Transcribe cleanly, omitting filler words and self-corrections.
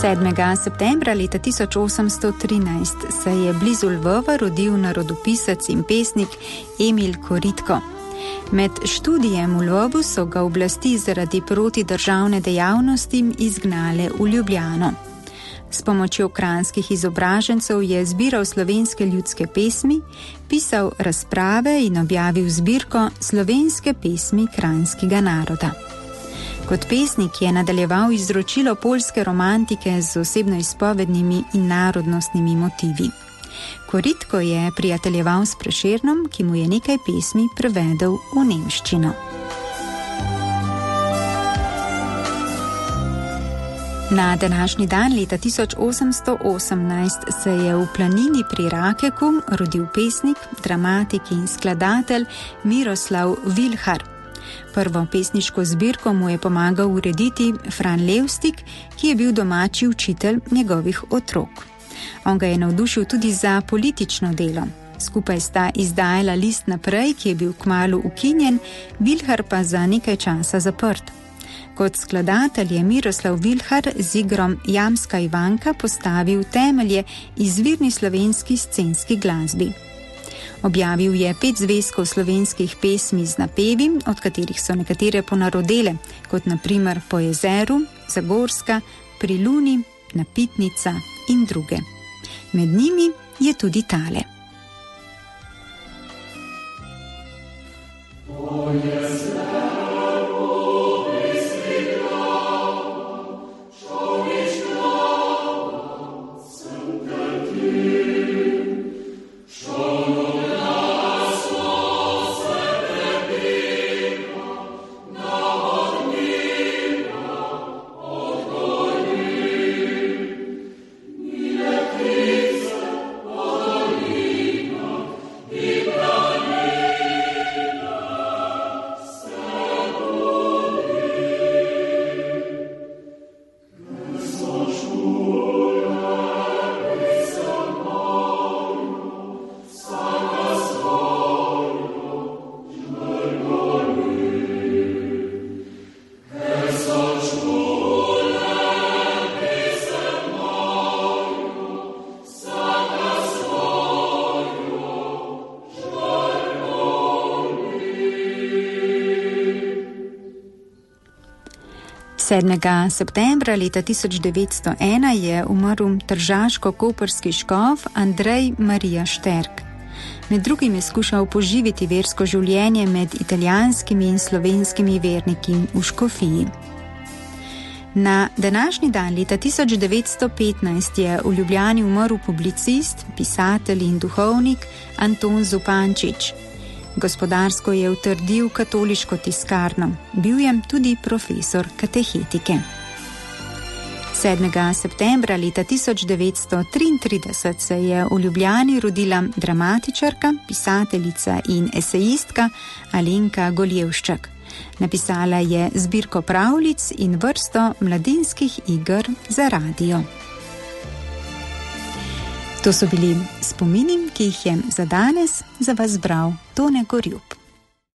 7. septembra leta 1813 se je blizu Lvova rodil narodopisec in pesnik Emil Koritko. Med študijem v Lvovu so ga oblasti zaradi protidržavne dejavnosti izgnale v Ljubljano. S pomočjo kranjskih izobražencev je zbiral slovenske ljudske pesmi, pisal razprave in objavil zbirko Slovenske pesmi kranjskega naroda. Kot pesnik je nadaljeval izročilo poljske romantike z osebno izpovednimi in narodnostnimi motivi. Koritko je prijateljeval s Prešernom, ki mu je nekaj pesmi prevedel v nemščino. Na današnji dan leta 1818 se je v planini pri Rakeku rodil pesnik, dramatik in skladatelj Miroslav Vilhar. Prvo pesniško zbirko mu je pomagal urediti Fran Levstik, ki je bil domači učitelj njegovih otrok. On ga je navdušil tudi za politično delo. Skupaj sta izdajala list Naprej, ki je bil kmalu ukinjen, Vilhar pa za nekaj časa zaprt. Kot skladatelj je Miroslav Vilhar z igrom Jamska Ivanka postavil temelje izvirni slovenski scenski glasbi. Objavil je 5 zvezkov slovenskih pesmi z napevi, od katerih so nekatere ponarodele, kot na primer Po jezeru, Zagorska, Pri luni, Napitnica in druge. Med njimi je tudi tale. Sedmega septembra leta 1901 je umrl tržaško-koprski škof Andrej Marija Šterk. Med drugim je skušal poživiti versko življenje med italijanskimi in slovenskimi verniki v škofiji. Na današnji dan leta 1915 je v Ljubljani umrl publicist, pisatelj in duhovnik Anton Zupančič. Gospodarsko je utrdil katoliško tiskarno. Bil je tudi profesor katehetike. 7. septembra leta 1933 se je v Ljubljani rodila dramatičarka, pisateljica in esejistka Alenka Goljevščak. Napisala je zbirko pravljic in vrsto mladinskih iger za radio. To so bili spomini, ki jih je za danes za vas bral Tone Gorjup.